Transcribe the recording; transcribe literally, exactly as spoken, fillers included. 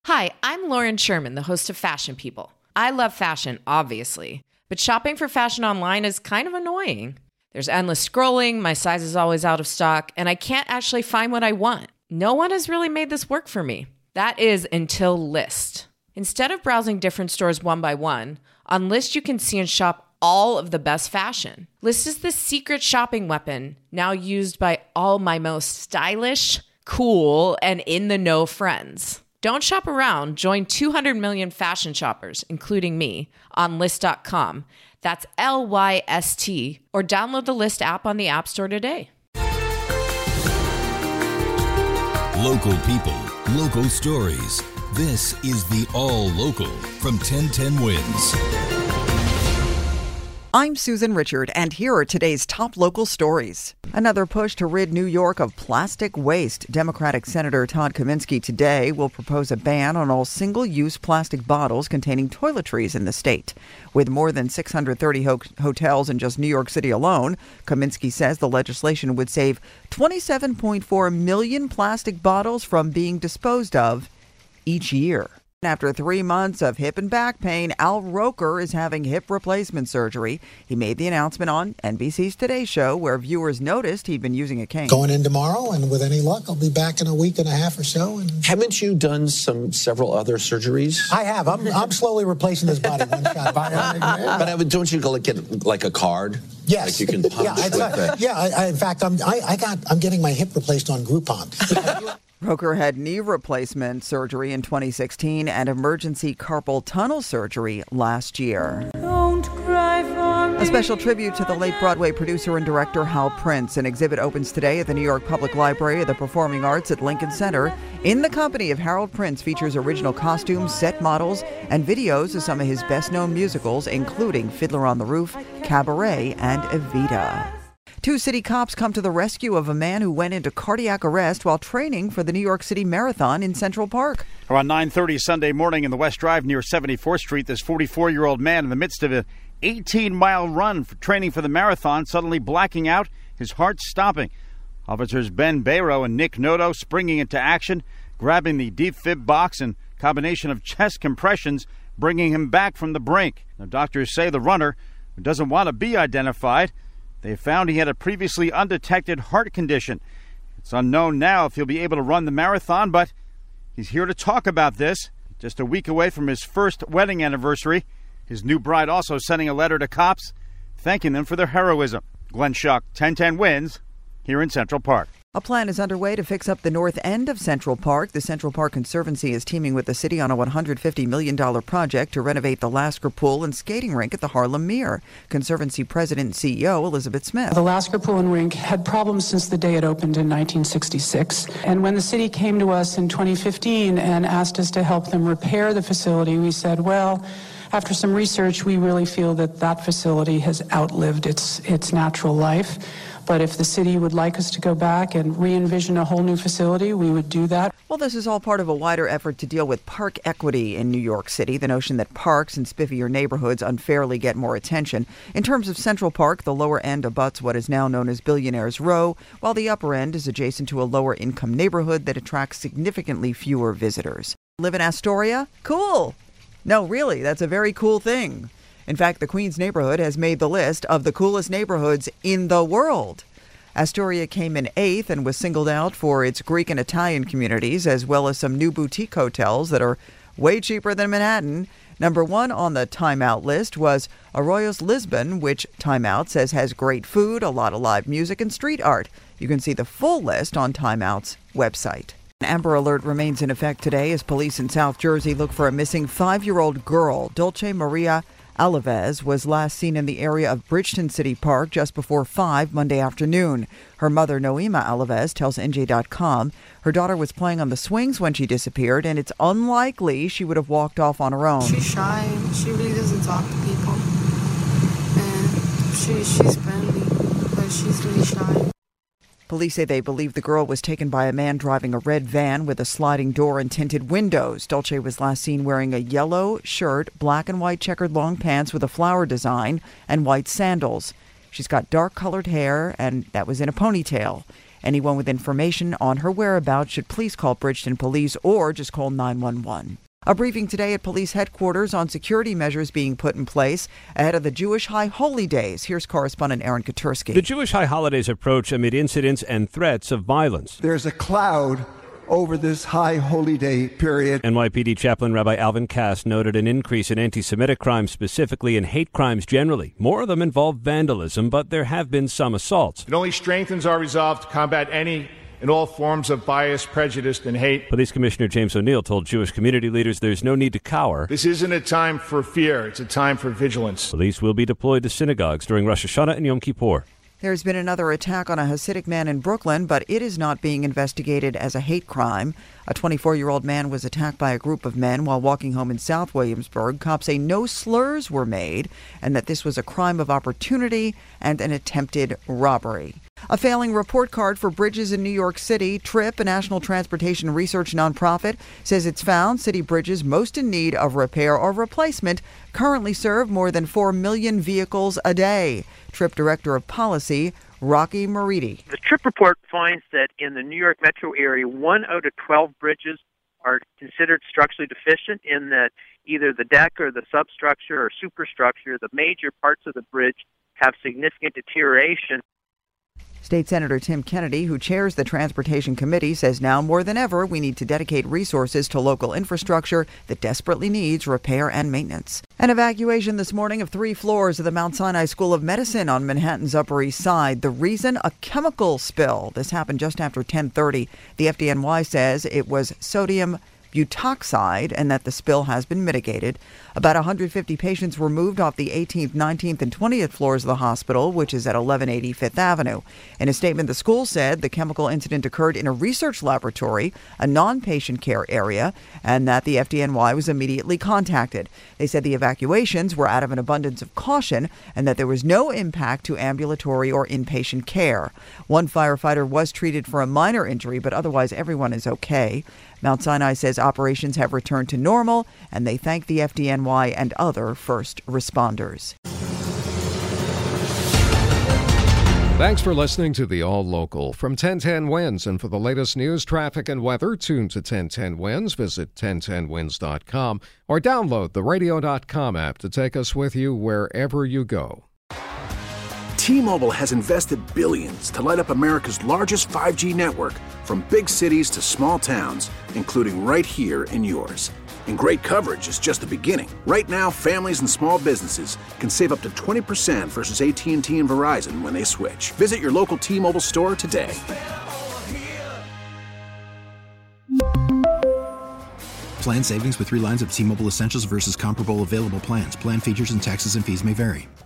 Hi, I'm Lauren Sherman, the host of Fashion People. I love fashion, obviously, but shopping for fashion online is kind of annoying. There's endless scrolling, my size is always out of stock, and I can't actually find what I want. No one has really made this work for me. That is until Lyst. Instead of browsing different stores one by one, on Lyst you can see and shop all of the best fashion. Lyst is the secret shopping weapon, now used by all my most stylish, cool, and in-the-know friends. Don't shop around. Join two hundred million fashion shoppers, including me, on Lyst dot com. That's L Y S T. Or download the Lyst app on the App Store today. Local people, local stories. This is the All Local from ten ten Wins. I'm Susan Richard, and here are today's top local stories. Another push to rid New York of plastic waste. Democratic Senator Todd Kaminsky today will propose a ban on all single-use plastic bottles containing toiletries in the state. With more than six hundred thirty ho- hotels in just New York City alone, Kaminsky says the legislation would save twenty-seven point four million plastic bottles from being disposed of each year. After three months of hip and back pain, Al Roker is having hip replacement surgery. He made the announcement on N B C's Today Show, where viewers noticed he'd been using a cane. Going in tomorrow, and with any luck, I'll be back in a week and a half or so. And haven't you done some several other surgeries? I have. I'm, I'm slowly replacing this body one shot. But I would, don't you go like, get like a card? Yes. Like you can punch yeah, with I, it. Yeah. I, I, in fact, I'm I, I got I'm getting my hip replaced on Groupon. Roker had knee replacement surgery in twenty sixteen and emergency carpal tunnel surgery last year. Don't cry for me. A special tribute to the late Broadway producer and director Hal Prince. An exhibit opens today at the New York Public Library of the Performing Arts at Lincoln Center. In the company of Harold Prince features original costumes, set models, and videos of some of his best-known musicals, including Fiddler on the Roof, Cabaret, and Evita. Two city cops come to the rescue of a man who went into cardiac arrest while training for the New York City Marathon in Central Park. Around nine thirty Sunday morning in the West Drive near seventy-fourth Street, this forty-four-year-old man in the midst of an eighteen-mile run for training for the marathon, suddenly blacking out, his heart stopping. Officers Ben Bayrow and Nick Noto springing into action, grabbing the deep fib box and combination of chest compressions, bringing him back from the brink. Now, doctors say the runner, who doesn't want to be identified, they found he had a previously undetected heart condition. It's unknown now if he'll be able to run the marathon, but he's here to talk about this. Just a week away from his first wedding anniversary, his new bride also sending a letter to cops, thanking them for their heroism. Glenn Schuck, ten ten Wins, here in Central Park. A plan is underway to fix up the north end of Central Park. The Central Park Conservancy is teaming with the city on a one hundred fifty million dollars project to renovate the Lasker Pool and skating rink at the Harlem Mere. Conservancy President and C E O Elizabeth Smith. The Lasker Pool and rink had problems since the day it opened in nineteen sixty-six. And when the city came to us in twenty fifteen and asked us to help them repair the facility, we said, well, after some research, we really feel that that facility has outlived its its natural life. But if the city would like us to go back and re-envision a whole new facility, we would do that. Well, this is all part of a wider effort to deal with park equity in New York City, the notion that parks and spiffier neighborhoods unfairly get more attention. In terms of Central Park, the lower end abuts what is now known as Billionaires Row, while the upper end is adjacent to a lower-income neighborhood that attracts significantly fewer visitors. Live in Astoria? Cool! No, really, that's a very cool thing. In fact, the Queens neighborhood has made the list of the coolest neighborhoods in the world. Astoria came in eighth and was singled out for its Greek and Italian communities, as well as some new boutique hotels that are way cheaper than Manhattan. Number one on the Time Out list was Arroyos Lisbon, which Time Out says has great food, a lot of live music, and street art. You can see the full list on Time Out's website. An Amber Alert remains in effect today as police in South Jersey look for a missing five-year-old girl. Dulce Maria Alaves was last seen in the area of Bridgeton City Park just before five Monday afternoon. Her mother, Noema Alaves, tells N J dot com her daughter was playing on the swings when she disappeared, and it's unlikely she would have walked off on her own. She's shy. She really doesn't talk to people. And she, she's friendly, but she's really shy. Police say they believe the girl was taken by a man driving a red van with a sliding door and tinted windows. Dulce was last seen wearing a yellow shirt, black and white checkered long pants with a flower design, and white sandals. She's got dark-colored hair, and that was in a ponytail. Anyone with information on her whereabouts should please call Bridgeton Police or just call nine one one. A briefing today at police headquarters on security measures being put in place ahead of the Jewish High Holy Days. Here's correspondent Aaron Katursky. The Jewish High Holidays approach amid incidents and threats of violence. There's a cloud over this High Holy Day period. N Y P D Chaplain Rabbi Alvin Cass noted an increase in anti-Semitic crimes specifically and hate crimes generally. More of them involve vandalism, but there have been some assaults. It only strengthens our resolve to combat any and all forms of bias, prejudice, and hate. Police Commissioner James O'Neill told Jewish community leaders there's no need to cower. This isn't a time for fear. It's a time for vigilance. Police will be deployed to synagogues during Rosh Hashanah and Yom Kippur. There's been another attack on a Hasidic man in Brooklyn, but it is not being investigated as a hate crime. A twenty-four-year-old man was attacked by a group of men while walking home in South Williamsburg. Cops say no slurs were made and that this was a crime of opportunity and an attempted robbery. A failing report card for bridges in New York City. TRIP, a national transportation research nonprofit, says it's found city bridges most in need of repair or replacement currently serve more than four million vehicles a day. TRIP Director of Policy, Rocky Moridi. The TRIP report finds that in the New York metro area, one out of twelve bridges are considered structurally deficient in that either the deck or the substructure or superstructure, the major parts of the bridge, have significant deterioration. State Senator Tim Kennedy, who chairs the Transportation Committee, says now more than ever we need to dedicate resources to local infrastructure that desperately needs repair and maintenance. An evacuation this morning of three floors of the Mount Sinai School of Medicine on Manhattan's Upper East Side. The reason? A chemical spill. This happened just after ten thirty. The F D N Y says it was sodium butoxide and that the spill has been mitigated. About one hundred fifty patients were moved off the eighteenth, nineteenth, and twentieth floors of the hospital, which is at eleven eighty Fifth Avenue. In a statement, the school said the chemical incident occurred in a research laboratory, a non-patient care area, and that the F D N Y was immediately contacted. They said the evacuations were out of an abundance of caution and that there was no impact to ambulatory or inpatient care. One firefighter was treated for a minor injury, but otherwise everyone is okay. Mount Sinai says operations have returned to normal, and they thank the F D N Y and other first responders. Thanks for listening to the All Local from ten ten Winds. And for the latest news, traffic, and weather, tune to ten ten Winds. Visit ten ten winds dot com or download the radio dot com app to take us with you wherever you go. T-Mobile has invested billions to light up America's largest five G network, from big cities to small towns, including right here in yours. And great coverage is just the beginning. Right now, families and small businesses can save up to twenty percent versus A T and T and Verizon when they switch. Visit your local T-Mobile store today. Plan savings with three lines of T-Mobile Essentials versus comparable available plans. Plan features and taxes and fees may vary.